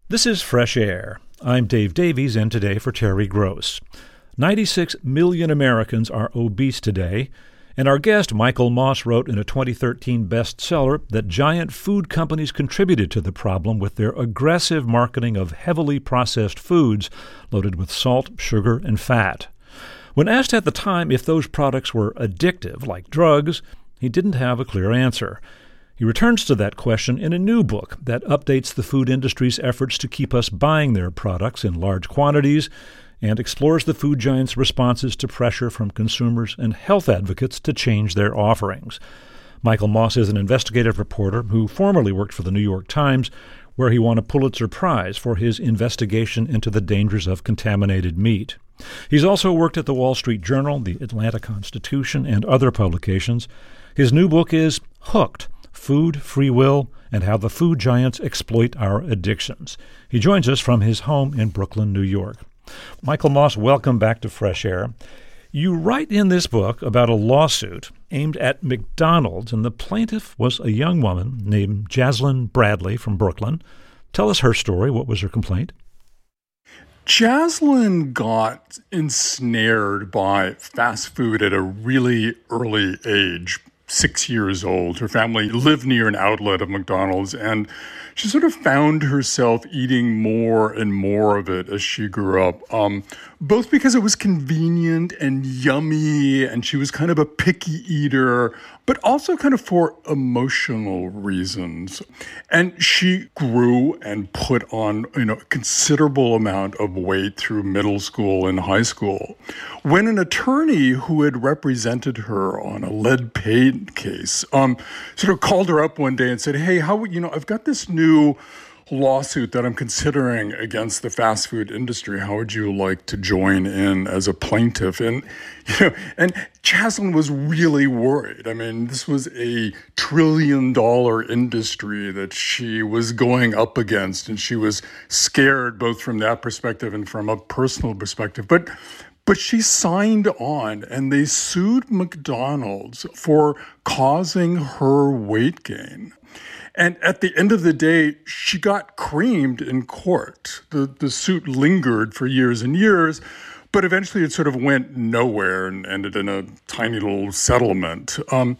This is Fresh Air. I'm Dave Davies, and today for Terry Gross. 96 million Americans are obese today, and our guest, Michael Moss, wrote in a 2013 bestseller that giant food companies contributed to the problem with their aggressive marketing of heavily processed foods loaded with salt, sugar, and fat. When asked at the time if those products were addictive, like drugs, he didn't have a clear answer. He returns to that question in a new book that updates the food industry's efforts to keep us buying their products in large quantities and explores the food giants' responses to pressure from consumers and health advocates to change their offerings. Michael Moss is an investigative reporter who formerly worked for the New York Times, where he won a Pulitzer Prize for his investigation into the dangers of contaminated meat. He's also worked at the Wall Street Journal, the Atlanta Constitution, and other publications. His new book is Hooked: Food, Free Will, and How the Food Giants Exploit Our Addictions. He joins us from his home in Brooklyn, New York. Michael Moss, welcome back to Fresh Air. You write in this book about a lawsuit aimed at McDonald's, and the plaintiff was a young woman named Jaslyn Bradley from Brooklyn. Tell us her story. What was her complaint? Jaslyn got ensnared by fast food at a really early age. 6 years old. Her family lived near an outlet of McDonald's, and she sort of found herself eating more and more of it as she grew up, both because it was convenient and yummy, and she was kind of a picky eater, but also kind of for emotional reasons. And she grew and put on, a considerable amount of weight through middle school and high school. When an attorney who had represented her on a lead paint case sort of called her up one day and said, "Hey, I've got this new lawsuit that I'm considering against the fast food industry. How would you like to join in as a plaintiff?" And Jaslyn was really worried. I mean, this was a $1 trillion industry that she was going up against, and she was scared both from that perspective and from a personal perspective. But she signed on, and they sued McDonald's for causing her weight gain. And at the end of the day, she got creamed in court. The suit lingered for years and years, but eventually it sort of went nowhere and ended in a tiny little settlement.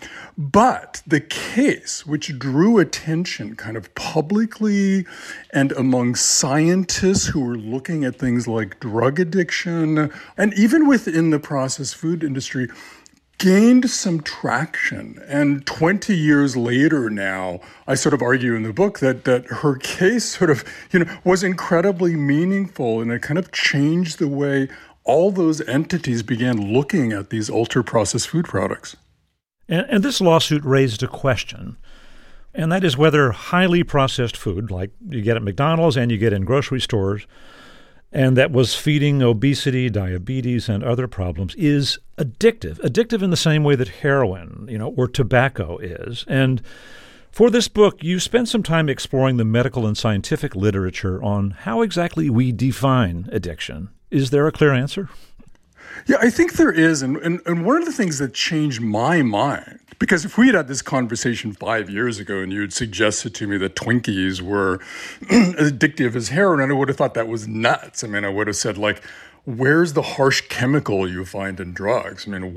But the case, which drew attention kind of publicly and among scientists who were looking at things like drug addiction, and even within the processed food industry, gained some traction. And 20 years later now, I sort of argue in the book that her case sort of, was incredibly meaningful, and it kind of changed the way all those entities began looking at these ultra-processed food products. And this lawsuit raised a question, and that is whether highly processed food, like you get at McDonald's and you get in grocery stores, and that was feeding obesity, diabetes, and other problems, is addictive. Addictive in the same way that heroin, or tobacco is. And for this book, you spent some time exploring the medical and scientific literature on how exactly we define addiction. Is there a clear answer? Yeah, I think there is. And one of the things that changed my mind, because if we had this conversation 5 years ago and you had suggested to me that Twinkies were as addictive as heroin, I would have thought that was nuts. I mean, I would have said, where's the harsh chemical you find in drugs? I mean,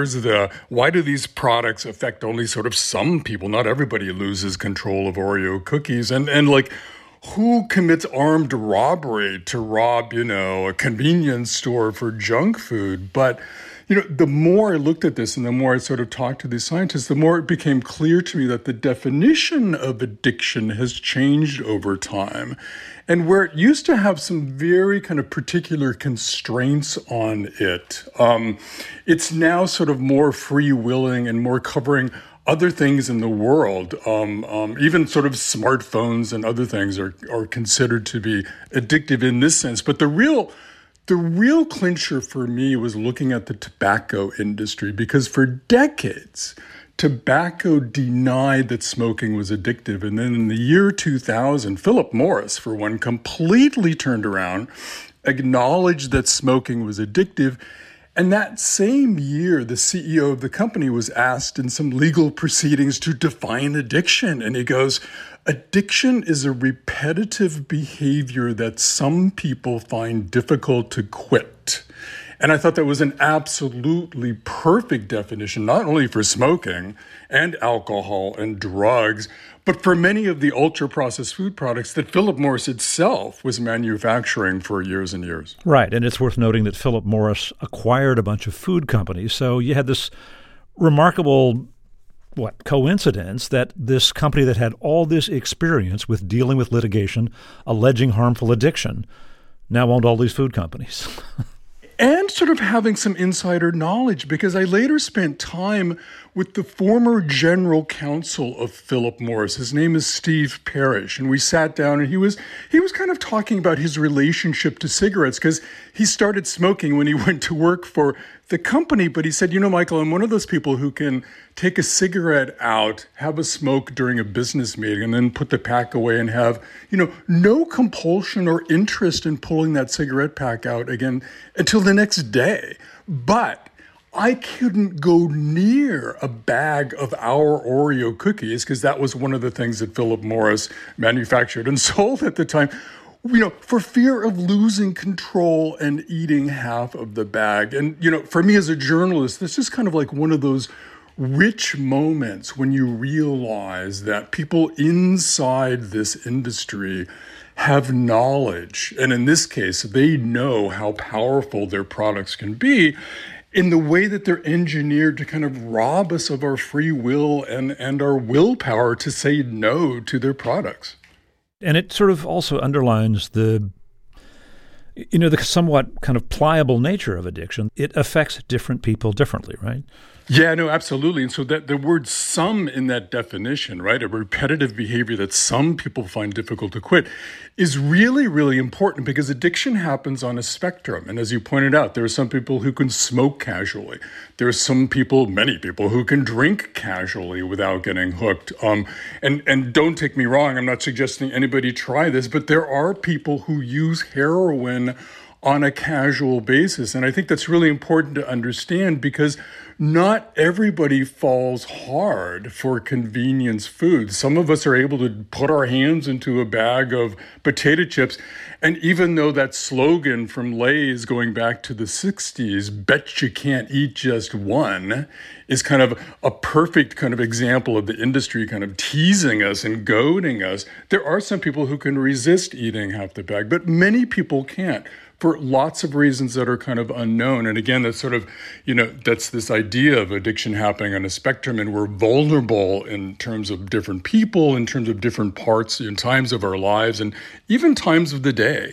why do these products affect only sort of some people? Not everybody loses control of Oreo cookies. And who commits armed robbery to rob, a convenience store for junk food? But, the more I looked at this and the more I sort of talked to these scientists, the more it became clear to me that the definition of addiction has changed over time. And where it used to have some very kind of particular constraints on it, it's now sort of more free-willing and more covering other things in the world. Even sort of smartphones and other things are considered to be addictive in this sense. But the real clincher for me was looking at the tobacco industry, because for decades, tobacco denied that smoking was addictive. And then in the year 2000, Philip Morris, for one, completely turned around, acknowledged that smoking was addictive. And that same year, the CEO of the company was asked in some legal proceedings to define addiction. And he goes, Addiction is a repetitive behavior that some people find difficult to quit. And I thought that was an absolutely perfect definition, not only for smoking and alcohol and drugs, but for many of the ultra-processed food products that Philip Morris itself was manufacturing for years and years. Right, and it's worth noting that Philip Morris acquired a bunch of food companies, so you had this remarkable coincidence that this company that had all this experience with dealing with litigation, alleging harmful addiction, now owned all these food companies. And sort of having some insider knowledge, because I later spent time with the former general counsel of Philip Morris. His name is Steve Parrish, and we sat down, and he was kind of talking about his relationship to cigarettes, because he started smoking when he went to work for the company. But he said, Michael, I'm one of those people who can take a cigarette out, have a smoke during a business meeting, and then put the pack away and have, no compulsion or interest in pulling that cigarette pack out again until the next day. But I couldn't go near a bag of our Oreo cookies, because that was one of the things that Philip Morris manufactured and sold at the time, for fear of losing control and eating half of the bag. And, for me as a journalist, this is kind of like one of those rich moments when you realize that people inside this industry have knowledge. And in this case, they know how powerful their products can be in the way that they're engineered to kind of rob us of our free will and our willpower to say no to their products. And it sort of also underlines the somewhat kind of pliable nature of addiction. It affects different people differently, right? Yeah, no, absolutely. And so that the word some in that definition, right, a repetitive behavior that some people find difficult to quit, is really, really important, because addiction happens on a spectrum. And as you pointed out, there are some people who can smoke casually. There are many people who can drink casually without getting hooked. And don't take me wrong, I'm not suggesting anybody try this, but there are people who use heroin on a casual basis. And I think that's really important to understand, because not everybody falls hard for convenience food. Some of us are able to put our hands into a bag of potato chips. And even though that slogan from Lay's going back to the 60s, bet you can't eat just one, is kind of a perfect kind of example of the industry kind of teasing us and goading us, there are some people who can resist eating half the bag, but many people can't, for lots of reasons that are kind of unknown. And again, that's sort of, that's this idea of addiction happening on a spectrum, and we're vulnerable in terms of different people, in terms of different parts and times of our lives, and even times of the day.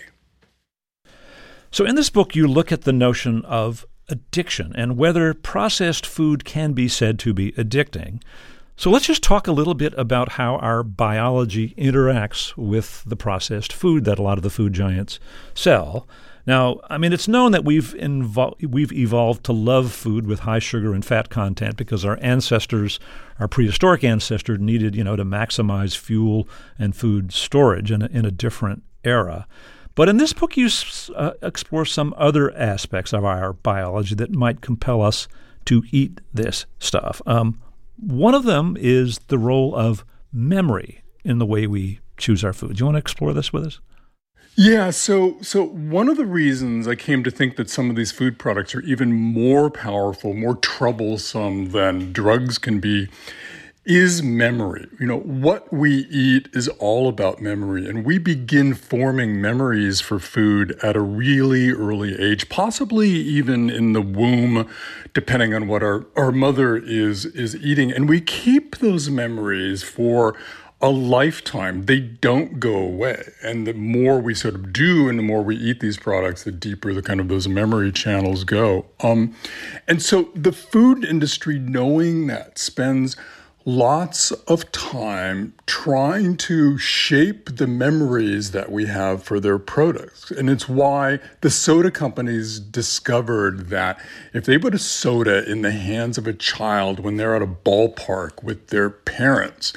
So in this book, you look at the notion of addiction and whether processed food can be said to be addicting. So let's just talk a little bit about how our biology interacts with the processed food that a lot of the food giants sell. Now, it's known that we've evolved to love food with high sugar and fat content because our prehistoric ancestors needed, to maximize fuel and food storage in a different era. But in this book, you explore some other aspects of our biology that might compel us to eat this stuff. One of them is the role of memory in the way we choose our food. Do you want to explore this with us? Yeah, so one of the reasons I came to think that some of these food products are even more powerful, more troublesome than drugs can be, is memory. What we eat is all about memory, and we begin forming memories for food at a really early age, possibly even in the womb, depending on what our mother is eating. And we keep those memories for a lifetime. They don't go away. And the more we sort of do and the more we eat these products, the deeper the kind of those memory channels go. And so the food industry, knowing that, spends lots of time trying to shape the memories that we have for their products. And it's why the soda companies discovered that if they put a soda in the hands of a child when they're at a ballpark with their parents,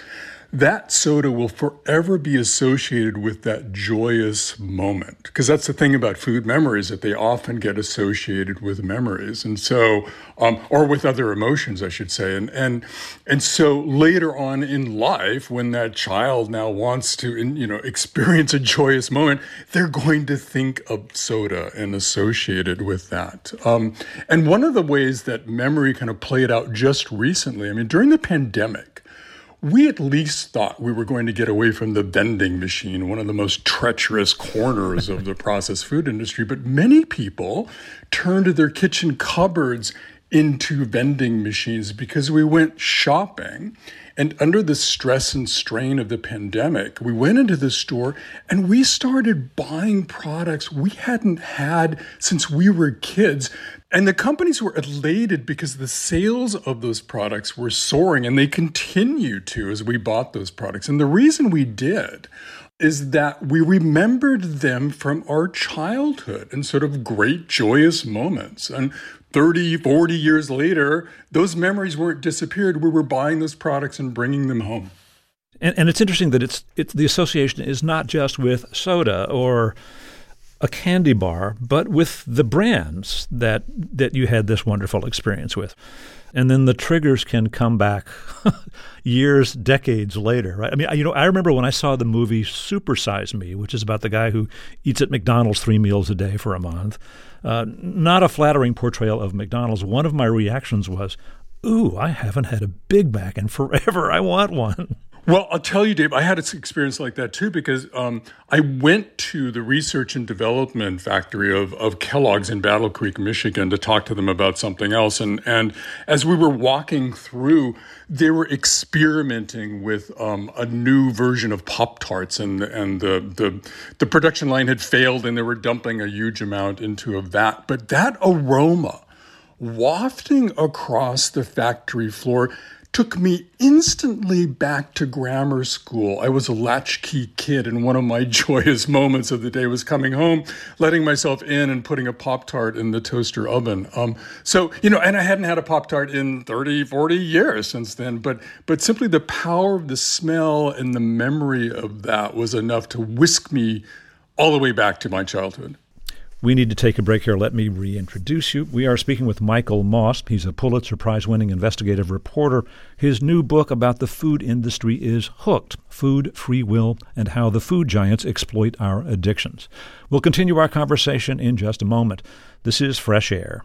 that soda will forever be associated with that joyous moment. Because that's the thing about food memories, that they often get associated with memories. And so, or with other emotions, I should say. And so later on in life, when that child now wants to, experience a joyous moment, they're going to think of soda and associate it with that. And one of the ways that memory kind of played out just recently, during the pandemic, we at least thought we were going to get away from the vending machine, one of the most treacherous corners of the processed food industry. But many people turned their kitchen cupboards into vending machines because we went shopping. And under the stress and strain of the pandemic, we went into the store and we started buying products we hadn't had since we were kids. And the companies were elated because the sales of those products were soaring, and they continue to as we bought those products. And the reason we did is that we remembered them from our childhood and sort of great joyous moments. And 30, 40 years later, those memories weren't disappeared. We were buying those products and bringing them home. And it's interesting that it's the association is not just with soda or a candy bar, but with the brands that you had this wonderful experience with. And then the triggers can come back years, decades later, right? I remember when I saw the movie Super Size Me, which is about the guy who eats at McDonald's 3 meals a day for a month. Not a flattering portrayal of McDonald's. One of my reactions was, ooh, I haven't had a Big Mac in forever. I want one. Well, I'll tell you, Dave, I had an experience like that too, because I went to the research and development factory of Kellogg's in Battle Creek, Michigan, to talk to them about something else. And as we were walking through, they were experimenting with a new version of Pop-Tarts, and the production line had failed, and they were dumping a huge amount into a vat. But that aroma wafting across the factory floor took me instantly back to grammar school. I was a latchkey kid, and one of my joyous moments of the day was coming home, letting myself in and putting a Pop-Tart in the toaster oven. And I hadn't had a Pop-Tart in 30, 40 years since then, but simply the power of the smell and the memory of that was enough to whisk me all the way back to my childhood. We need to take a break here. Let me reintroduce you. We are speaking with Michael Moss. He's a Pulitzer Prize-winning investigative reporter. His new book about the food industry is Hooked: Food, Free Will, and How the Food Giants Exploit Our Addictions. We'll continue our conversation in just a moment. This is Fresh Air.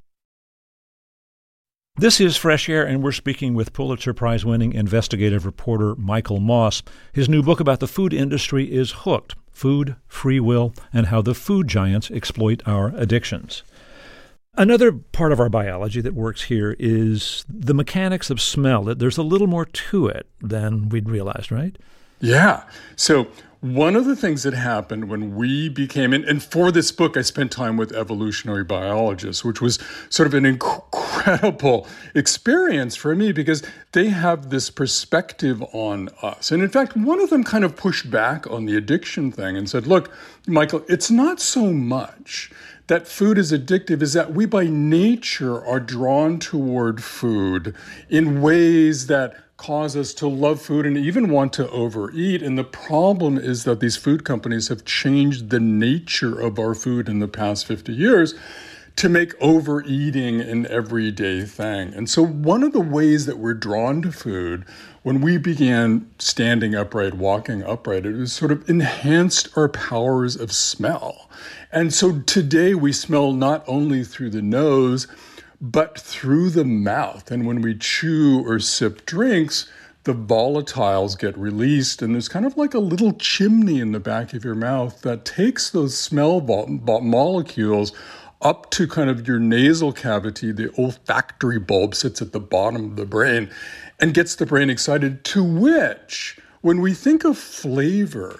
This is Fresh Air, and we're speaking with Pulitzer Prize-winning investigative reporter Michael Moss. His new book about the food industry is Hooked: Food, Free Will, and How the Food Giants Exploit Our Addictions. Another part of our biology that works here is the mechanics of smell. There's a little more to it than we'd realized, right? Yeah. So one of the things that happened when we became, and for this book, I spent time with evolutionary biologists, which was sort of an incredible experience for me because they have this perspective on us. And in fact, one of them kind of pushed back on the addiction thing and said, look, Michael, it's not so much that food is addictive, is that we by nature are drawn toward food in ways that cause us to love food and even want to overeat. And the problem is that these food companies have changed the nature of our food in the past 50 years to make overeating an everyday thing. And so one of the ways that we're drawn to food when we began standing upright, walking upright, it was sort of enhanced our powers of smell. And so today we smell not only through the nose, but through the mouth. And when we chew or sip drinks, the volatiles get released, and there's kind of like a little chimney in the back of your mouth that takes those smell molecules up to kind of your nasal cavity. The olfactory bulb sits at the bottom of the brain and gets the brain excited, to which, when we think of flavor,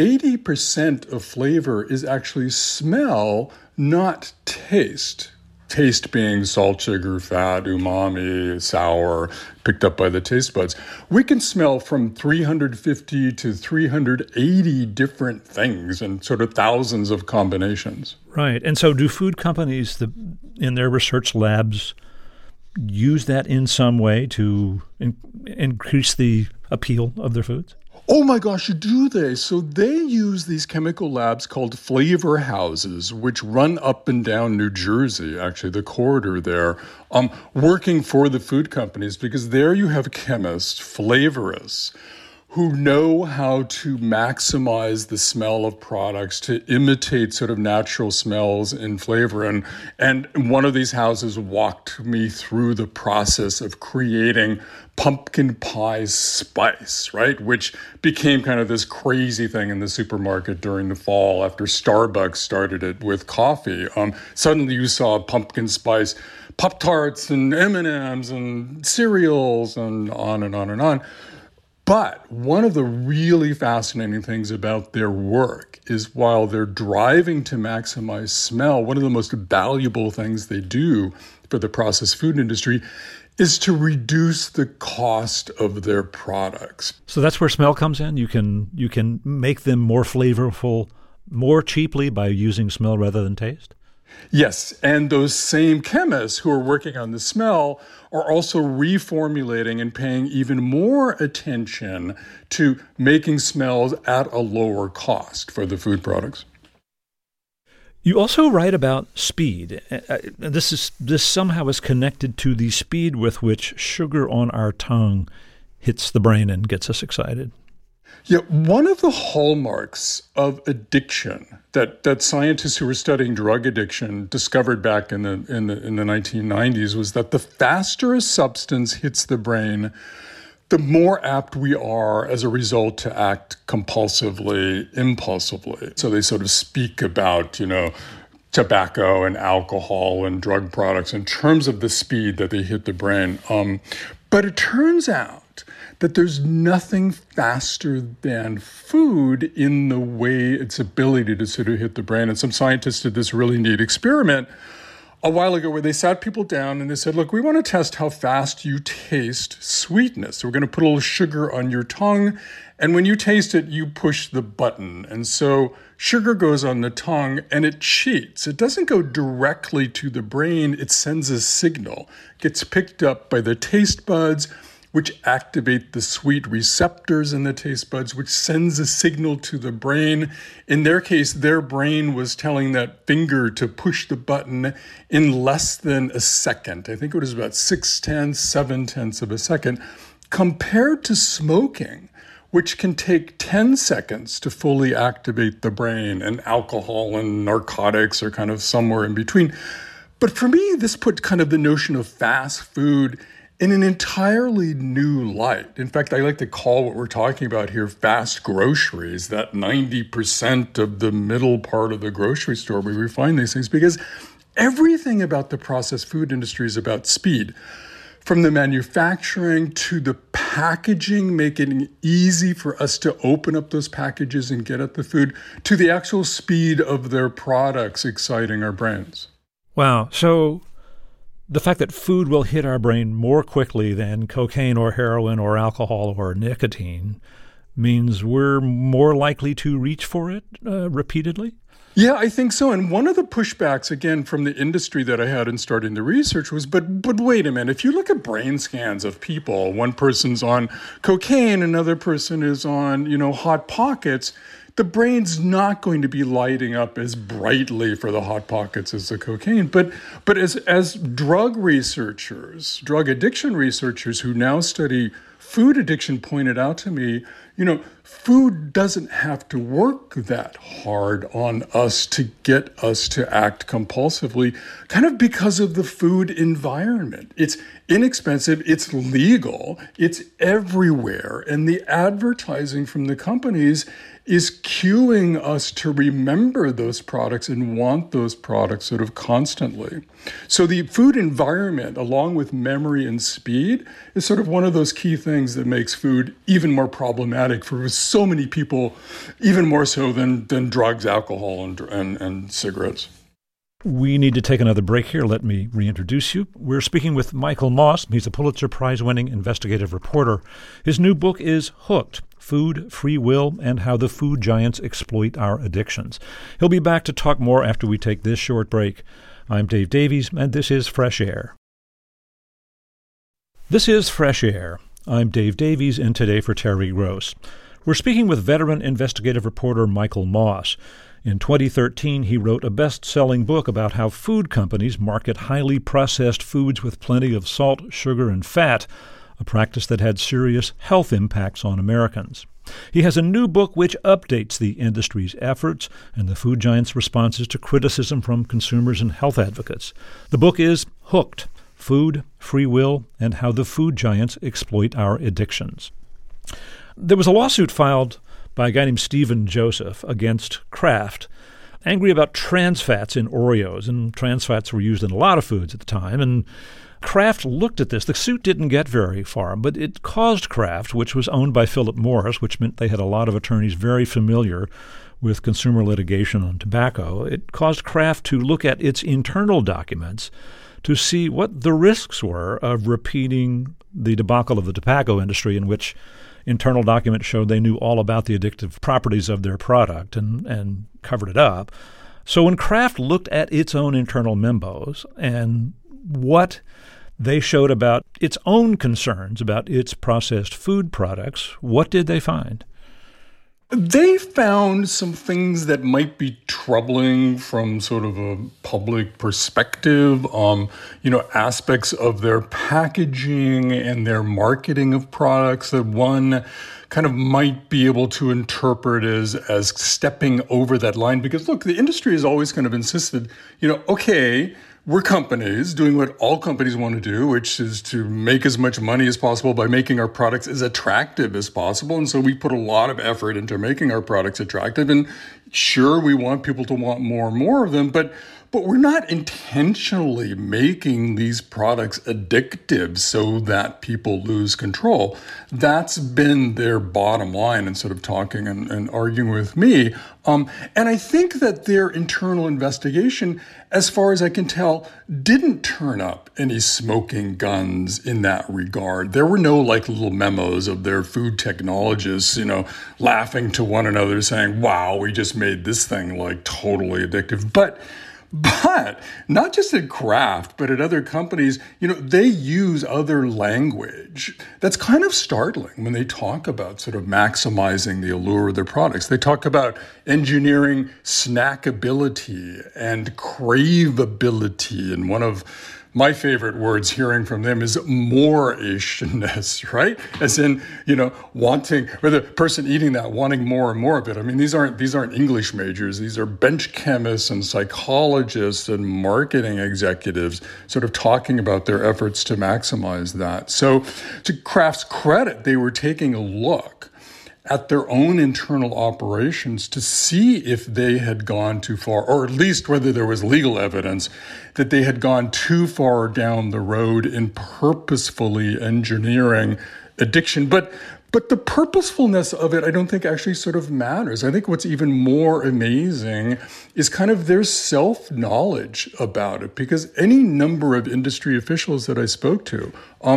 80% of flavor is actually smell, not taste. Taste being salt, sugar, fat, umami, sour, picked up by the taste buds. We can smell from 350 to 380 different things and sort of thousands of combinations. Right. And so do food companies in their research labs use that in some way to increase the appeal of their foods? Oh my gosh, do they? So they use these chemical labs called flavor houses, which run up and down New Jersey, actually, the corridor there, working for the food companies, because there you have chemists, flavorists, who know how to maximize the smell of products, to imitate sort of natural smells in flavor. And one of these houses walked me through the process of creating pumpkin pie spice, right? Which became kind of this crazy thing in the supermarket during the fall after Starbucks started it with coffee. Suddenly you saw pumpkin spice Pop-Tarts and M&Ms and cereals and on and on and on. But one of the really fascinating things about their work is while they're driving to maximize smell, one of the most valuable things they do for the processed food industry is to reduce the cost of their products. So that's where smell comes in. You can make them more flavorful more cheaply by using smell rather than taste? Yes, and those same chemists who are working on the smell are also reformulating and paying even more attention to making smells at a lower cost for the food products. You also write about speed. This somehow is connected to the speed with which sugar on our tongue hits the brain and gets us excited. Yeah, one of the hallmarks of addiction that scientists who were studying drug addiction discovered back in the 1990s was that the faster a substance hits the brain, the more apt we are as a result to act compulsively, impulsively. So they sort of speak about, tobacco and alcohol and drug products in terms of the speed that they hit the brain. But it turns out that there's nothing faster than food in the way its ability to sort of hit the brain. And some scientists did this really neat experiment a while ago where they sat people down and they said, look, we want to test how fast you taste sweetness. So we're going to put a little sugar on your tongue. And when you taste it, you push the button. And so sugar goes on the tongue and it cheats. It doesn't go directly to the brain. It sends a signal. It gets picked up by the taste buds, which activate the sweet receptors in the taste buds, which sends a signal to the brain. In their case, their brain was telling that finger to push the button in less than a second. I think it was about 7/10 of a second, compared to smoking, which can take 10 seconds to fully activate the brain, and alcohol and narcotics are kind of somewhere in between. But for me, this put kind of the notion of fast food in an entirely new light. In fact, I like to call what we're talking about here fast groceries, that 90% of the middle part of the grocery store where we find these things, because everything about the processed food industry is about speed. From the manufacturing to the packaging, making it easy for us to open up those packages and get at the food, to the actual speed of their products exciting our brains. Wow. So the fact that food will hit our brain more quickly than cocaine or heroin or alcohol or nicotine means we're more likely to reach for it repeatedly? Yeah, I think so. And one of the pushbacks, again, from the industry that I had in starting the research was, but wait a minute, if you look at brain scans of people, one person's on cocaine, another person is on, Hot Pockets, the brain's not going to be lighting up as brightly for the Hot Pockets as the cocaine. But as drug researchers, drug addiction researchers who now study food addiction pointed out to me, food doesn't have to work that hard on us to get us to act compulsively, kind of because of the food environment. It's inexpensive, it's legal, it's everywhere, and the advertising from the companies is cueing us to remember those products and want those products sort of constantly. So the food environment, along with memory and speed, is sort of one of those key things that makes food even more problematic for so many people, even more so than drugs, alcohol, and cigarettes. We need to take another break here. Let me reintroduce you. We're speaking with Michael Moss. He's a Pulitzer Prize-winning investigative reporter. His new book is Hooked: Food, Free Will, and How the Food Giants Exploit Our Addictions. He'll be back to talk more after we take this short break. I'm Dave Davies, and this is Fresh Air. This is Fresh Air. I'm Dave Davies, and today for Terry Gross. We're speaking with veteran investigative reporter Michael Moss. In 2013, he wrote a best-selling book about how food companies market highly processed foods with plenty of salt, sugar, and fat, a practice that had serious health impacts on Americans. He has a new book which updates the industry's efforts and the food giant's responses to criticism from consumers and health advocates. The book is Hooked: Food, Free Will, and How the Food Giants Exploit Our Addictions. There was a lawsuit filed by a guy named Stephen Joseph against Kraft, angry about trans fats in Oreos, and trans fats were used in a lot of foods at the time, and Kraft looked at this. The suit didn't get very far, but it caused Kraft, which was owned by Philip Morris, which meant they had a lot of attorneys very familiar with consumer litigation on tobacco. It caused Kraft to look at its internal documents to see what the risks were of repeating the debacle of the tobacco industry, in which internal documents showed they knew all about the addictive properties of their product and covered it up. So when Kraft looked at its own internal memos and what they showed about its own concerns about its processed food products, what did they find? They found some things that might be troubling from sort of a public perspective, aspects of their packaging and their marketing of products that one kind of might be able to interpret as stepping over that line. Because look, the industry has always kind of insisted, okay, we're companies doing what all companies want to do, which is to make as much money as possible by making our products as attractive as possible. And so we put a lot of effort into making our products attractive. And sure, we want people to want more and more of them, but we're not intentionally making these products addictive so that people lose control. That's been their bottom line in sort of talking and arguing with me. And I think that their internal investigation, as far as I can tell, didn't turn up any smoking guns in that regard. There were no little memos of their food technologists, laughing to one another saying, wow, we just made this thing totally addictive. But not just at Kraft, but at other companies, they use other language that's kind of startling when they talk about sort of maximizing the allure of their products. They talk about engineering snackability and craveability. And one of my favorite words hearing from them is more-ishness, right? As in, wanting, or the person eating that wanting more and more of it. I mean, these aren't English majors. These are bench chemists and psychologists and marketing executives sort of talking about their efforts to maximize that. So to Kraft's credit, they were taking a look at their own internal operations to see if they had gone too far, or at least whether there was legal evidence that they had gone too far down the road in purposefully engineering addiction. But the purposefulness of it, I don't think actually sort of matters. I think what's even more amazing is kind of their self-knowledge about it, because any number of industry officials that I spoke to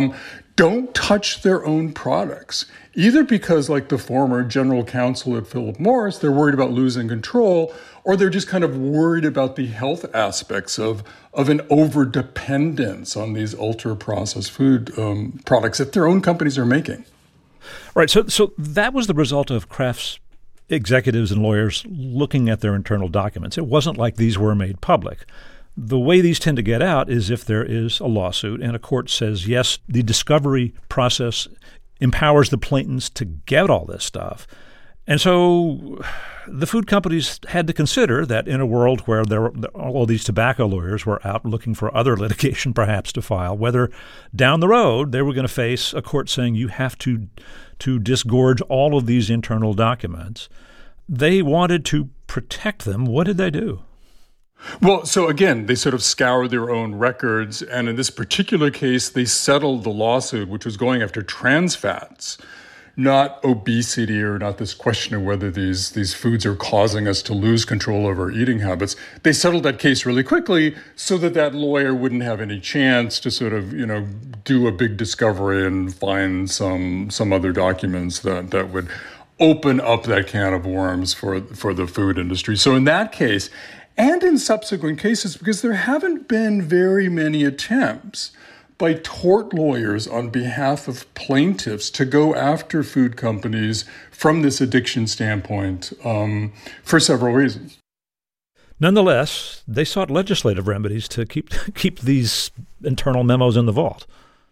don't touch their own products, either because, like the former general counsel at Philip Morris, they're worried about losing control, or they're just kind of worried about the health aspects of an over-dependence on these ultra-processed food products that their own companies are making. Right. So that was the result of Kraft's executives and lawyers looking at their internal documents. It wasn't like these were made public. The way these tend to get out is if there is a lawsuit and a court says, yes, the discovery process empowers the plaintiffs to get all this stuff. And so the food companies had to consider that in a world where all these tobacco lawyers were out looking for other litigation perhaps to file, whether down the road they were going to face a court saying you have to disgorge all of these internal documents. They wanted to protect them. What did they do? Well, so again, they sort of scoured their own records, and in this particular case, they settled the lawsuit, which was going after trans fats, not obesity or not this question of whether these foods are causing us to lose control over our eating habits. They settled that case really quickly so that lawyer wouldn't have any chance to sort of, do a big discovery and find some other documents that would open up that can of worms for the food industry. So in that case, and in subsequent cases, because there haven't been very many attempts by tort lawyers on behalf of plaintiffs to go after food companies from this addiction standpoint for several reasons. Nonetheless, they sought legislative remedies to keep these internal memos in the vault.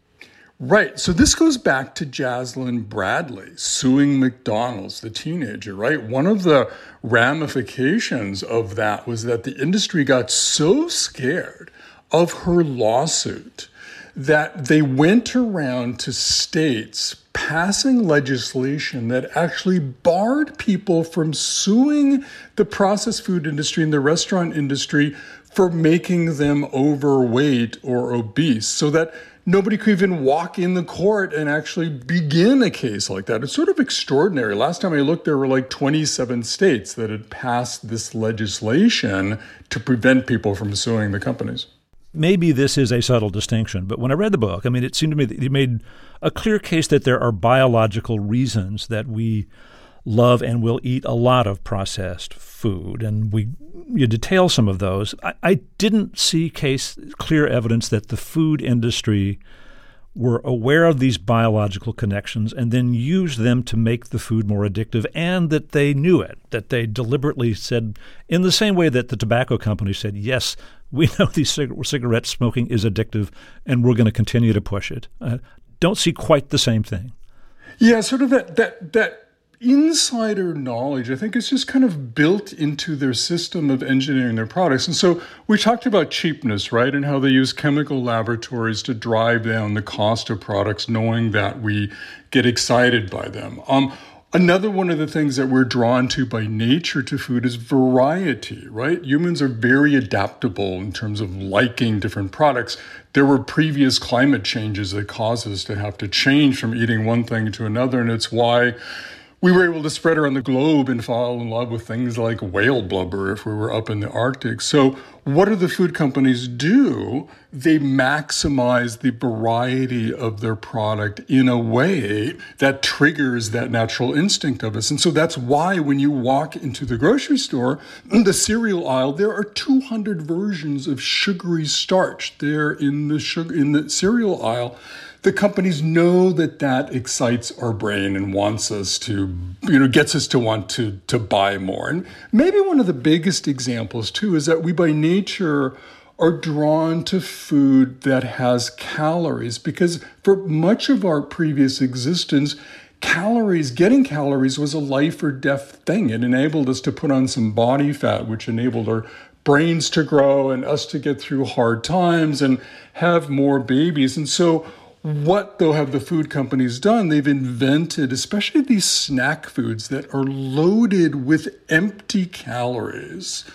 Right. So this goes back to Jaslyn Bradley suing McDonald's, the teenager, right? One of the ramifications of that was that the industry got so scared of her lawsuit that they went around to states passing legislation that actually barred people from suing the processed food industry and the restaurant industry for making them overweight or obese, so that nobody could even walk in the court and actually begin a case like that. It's sort of extraordinary. Last time I looked, there were like 27 states that had passed this legislation to prevent people from suing the companies. Maybe this is a subtle distinction, but when I read the book, it seemed to me that you made a clear case that there are biological reasons that we love and will eat a lot of processed food, and you detail some of those. I didn't see clear evidence that the food industry were aware of these biological connections and then used them to make the food more addictive, and that they knew it, that they deliberately said, in the same way that the tobacco company said, yes, we know cigarette smoking is addictive and we're going to continue to push it. Don't see quite the same thing. Yeah, sort of that insider knowledge, I think, is just kind of built into their system of engineering their products. And so we talked about cheapness, right? And how they use chemical laboratories to drive down the cost of products, knowing that we get excited by them. Another one of the things that we're drawn to by nature to food is variety, right? Humans are very adaptable in terms of liking different products. There were previous climate changes that caused us to have to change from eating one thing to another, and it's why we were able to spread around the globe and fall in love with things like whale blubber if we were up in the Arctic. So what do the food companies do? They maximize the variety of their product in a way that triggers that natural instinct of us. And so that's why when you walk into the grocery store, in the cereal aisle, there are 200 versions of sugary starch there in the cereal aisle. The companies know that excites our brain and wants us to, gets us to want to buy more. And maybe one of the biggest examples, too, is that we by nature are drawn to food that has calories, because for much of our previous existence, getting calories was a life or death thing. It enabled us to put on some body fat, which enabled our brains to grow and us to get through hard times and have more babies. And so what, though, have the food companies done? They've invented, especially these snack foods that are loaded with empty calories,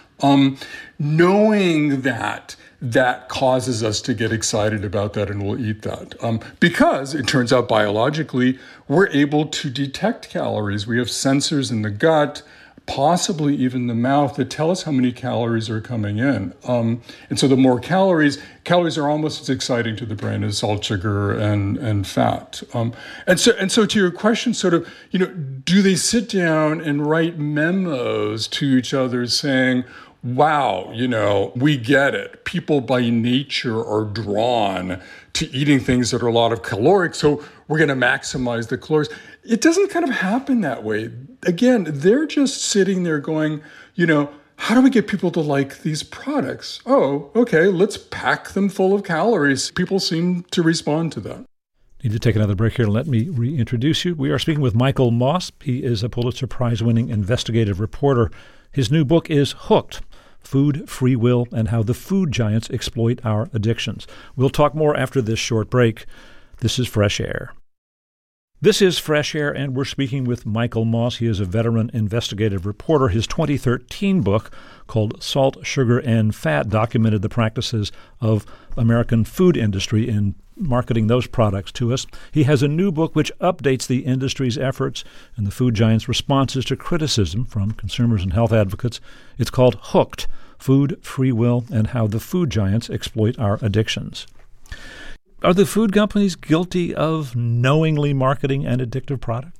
knowing that causes us to get excited about that and we'll eat that. Because it turns out biologically, we're able to detect calories. We have sensors in the gut, possibly even the mouth, that tell us how many calories are coming in. And so the more calories are almost as exciting to the brain as salt, sugar, and fat. And so to your question, sort of, do they sit down and write memos to each other saying, wow, we get it. People by nature are drawn to eating things that are a lot of caloric, so we're going to maximize the calories. It doesn't kind of happen that way. Again, they're just sitting there going, how do we get people to like these products? Oh, okay, let's pack them full of calories. People seem to respond to that. Need to take another break here. Let me reintroduce you. We are speaking with Michael Moss. He is a Pulitzer Prize-winning investigative reporter. His new book is Hooked: Food, Free Will, and How the Food Giants Exploit Our Addictions. We'll talk more after this short break. This is Fresh Air. This is Fresh Air, and we're speaking with Michael Moss. He is a veteran investigative reporter. His 2013 book, called Salt, Sugar, and Fat, documented the practices of American food industry in marketing those products to us. He has a new book which updates the industry's efforts and the food giants' responses to criticism from consumers and health advocates. It's called Hooked: Food, Free Will, and How the Food Giants Exploit Our Addictions. Are the food companies guilty of knowingly marketing an addictive product?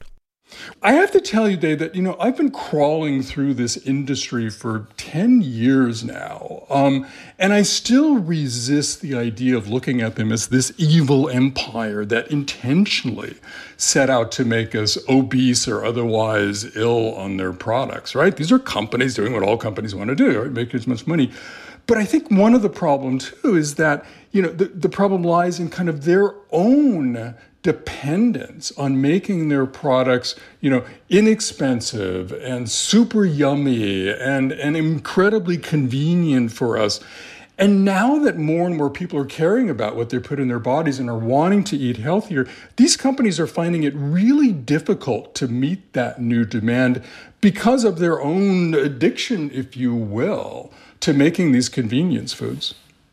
I have to tell you, Dave, that, I've been crawling through this industry for 10 years now. And I still resist the idea of looking at them as this evil empire that intentionally set out to make us obese or otherwise ill on their products, right? These are companies doing what all companies want to do, right? Make as much money. But I think one of the problems, too, is that, the problem lies in kind of their own dependence on making their products, inexpensive and super yummy and incredibly convenient for us. And now that more and more people are caring about what they put in their bodies and are wanting to eat healthier, these companies are finding it really difficult to meet that new demand because of their own addiction, if you will, to making these convenience foods.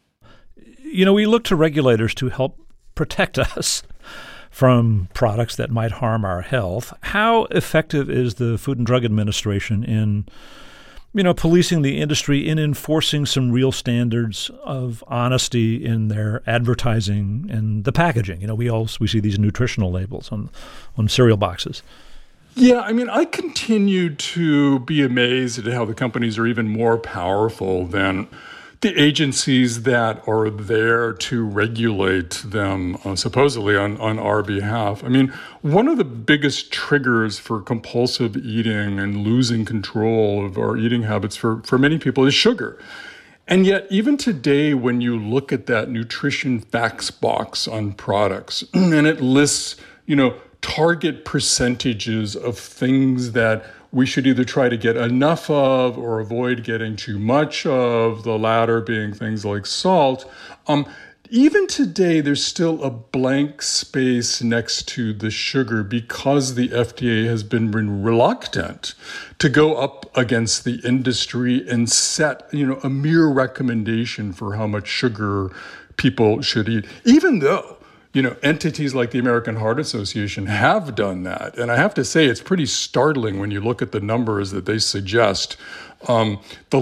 We look to regulators to help protect us from products that might harm our health. How effective is the Food and Drug Administration in, policing the industry, in enforcing some real standards of honesty in their advertising and the packaging? We see these nutritional labels on cereal boxes. Yeah, I continue to be amazed at how the companies are even more powerful than the agencies that are there to regulate them, supposedly on our behalf. One of the biggest triggers for compulsive eating and losing control of our eating habits for many people is sugar. And yet, even today, when you look at that nutrition facts box on products, and it lists, target percentages of things that we should either try to get enough of or avoid getting too much of, the latter being things like salt. Even today, there's still a blank space next to the sugar because the FDA has been reluctant to go up against the industry and set, a mere recommendation for how much sugar people should eat, even though entities like the American Heart Association have done that. And I have to say, it's pretty startling when you look at the numbers that they suggest, the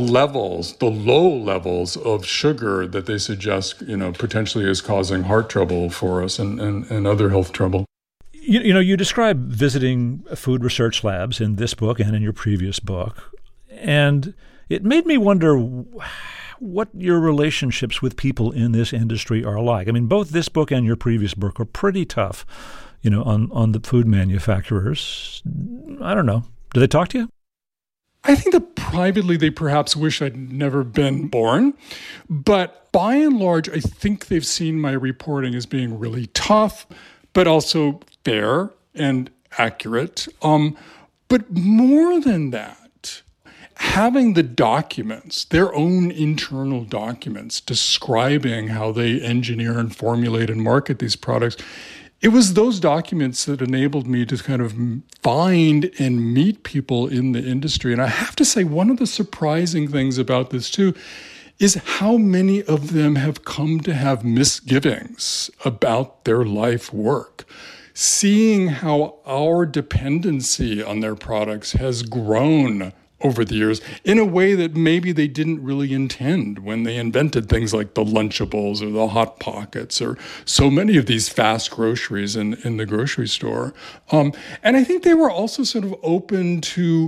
low levels of sugar that they suggest, potentially is causing heart trouble for us and other health trouble. You describe visiting food research labs in this book and in your previous book. And it made me wonder what your relationships with people in this industry are like. Both this book and your previous book are pretty tough, on the food manufacturers. I don't know. Do they talk to you? I think that privately they perhaps wish I'd never been born. But by and large, I think they've seen my reporting as being really tough, but also fair and accurate. But more than that, having the documents, their own internal documents describing how they engineer and formulate and market these products, it was those documents that enabled me to kind of find and meet people in the industry. And I have to say, one of the surprising things about this too is how many of them have come to have misgivings about their life work. Seeing how our dependency on their products has grown over the years in a way that maybe they didn't really intend when they invented things like the Lunchables or the Hot Pockets or so many of these fast groceries in the grocery store. And I think they were also sort of open to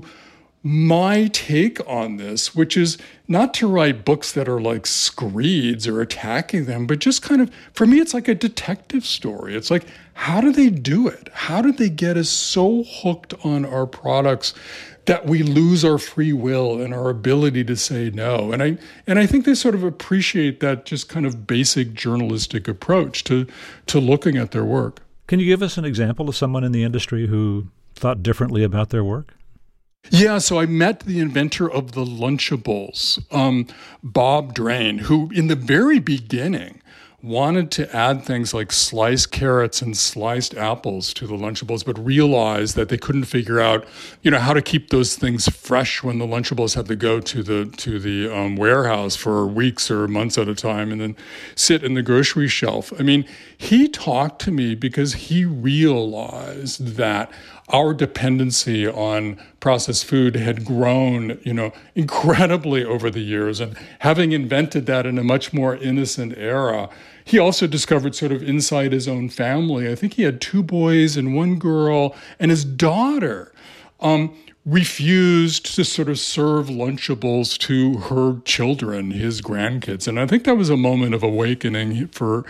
my take on this, which is not to write books that are like screeds or attacking them, but just kind of, for me, it's like a detective story. It's like, how do they do it? How did they get us so hooked on our products that we lose our free will and our ability to say no? And I think they sort of appreciate that just kind of basic journalistic approach to looking at their work. Can you give us an example of someone in the industry who thought differently about their work? Yeah, so I met the inventor of the Lunchables, Bob Drain, who in the very beginning wanted to add things like sliced carrots and sliced apples to the Lunchables, but realized that they couldn't figure out, how to keep those things fresh when the Lunchables had to go to the warehouse for weeks or months at a time and then sit in the grocery shelf. He talked to me because he realized that our dependency on processed food had grown, incredibly over the years. And having invented that in a much more innocent era, he also discovered sort of inside his own family. I think he had 2 boys and 1 girl, and his daughter refused to sort of serve Lunchables to her children, his grandkids. And I think that was a moment of awakening for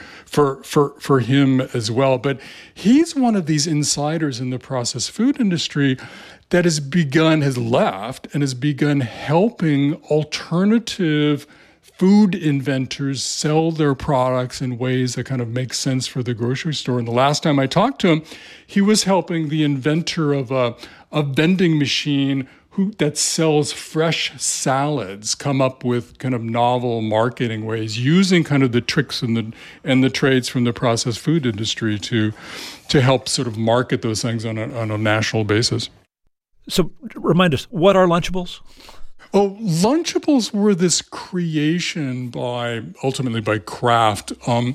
him as well. But he's one of these insiders in the processed food industry that has left and has begun helping alternative food inventors sell their products in ways that kind of make sense for the grocery store. And the last time I talked to him, he was helping the inventor of a vending machine that sells fresh salads come up with kind of novel marketing ways, using kind of the tricks and the trades from the processed food industry to help sort of market those things on a national basis. So remind us, what are Lunchables? Oh, Lunchables were this creation ultimately by Kraft,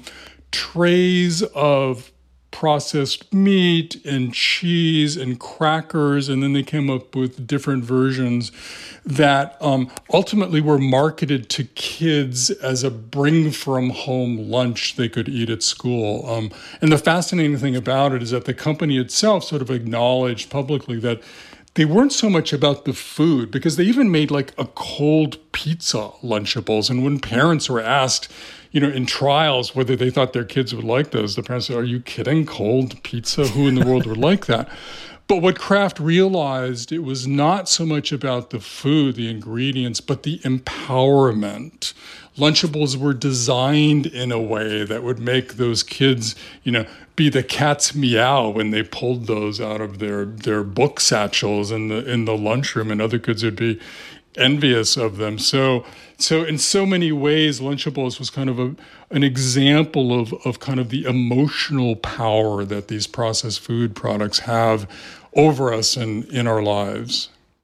trays of processed meat and cheese and crackers, and then they came up with different versions that ultimately were marketed to kids as a bring-from-home lunch they could eat at school. And the fascinating thing about it is that the company itself sort of acknowledged publicly that they weren't so much about the food, because they even made like a cold pizza Lunchables. And when parents were asked, in trials whether they thought their kids would like those, the parents said, "Are you kidding? Cold pizza? Who in the world would like that?" But what Kraft realized, it was not so much about the food, the ingredients, but the empowerment. Lunchables were designed in a way that would make those kids, be the cat's meow when they pulled those out of their book satchels in the lunchroom, and other kids would be envious of them. So in so many ways, Lunchables was kind of an example of kind of the emotional power that these processed food products have over us and in our lives.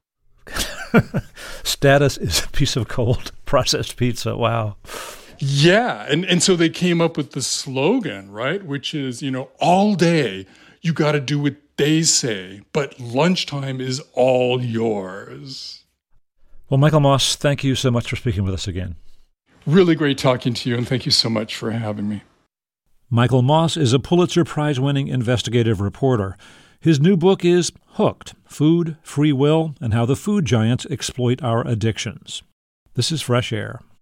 Status is a piece of cold processed pizza. Wow. Yeah. And so they came up with the slogan, right? Which is, all day you got to do what they say, but lunchtime is all yours. Well, Michael Moss, thank you so much for speaking with us again. Really great talking to you, and thank you so much for having me. Michael Moss is a Pulitzer Prize-winning investigative reporter. His new book is Hooked: Food, Free Will, and How the Food Giants Exploit Our Addictions. This is Fresh Air.